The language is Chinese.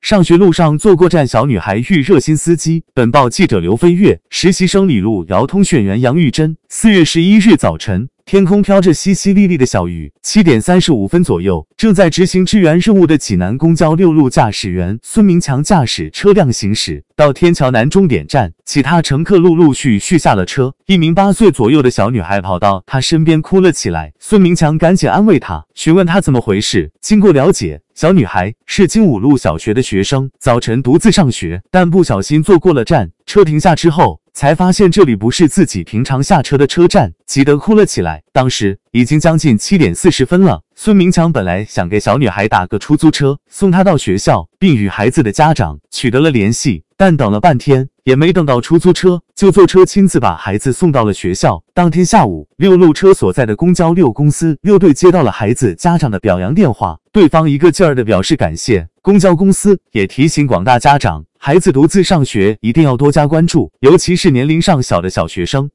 上学路上坐过站，小女孩遇热心司机。本报记者刘飞跃，实习生李璐遥，通讯员杨玉珍。4月11日早晨，天空飘着淅淅沥沥的小雨。7点35分左右，正在执行支援任务的济南公交6路驾驶员孙明强驾驶车辆行驶到天桥南终点站，其他乘客陆续下了车。一名8岁左右的小女孩跑到他身边哭了起来，孙明强赶紧安慰她，询问她怎么回事。经过了解，小女孩是金五路小学的学生，早晨独自上学，但不小心坐过了站，车停下之后才发现这里不是自己平常下车的车站，急得哭了起来。当时已经将近7点40分了，孙明强本来想给小女孩打个出租车送她到学校，并与孩子的家长取得了联系，但等了半天也没等到出租车，就坐车亲自把孩子送到了学校。当天下午，6路车所在的公交6公司6队接到了孩子家长的表扬电话，对方一个劲儿的表示感谢。公交公司也提醒广大家长，孩子独自上学一定要多加关注，尤其是年龄尚小的小学生。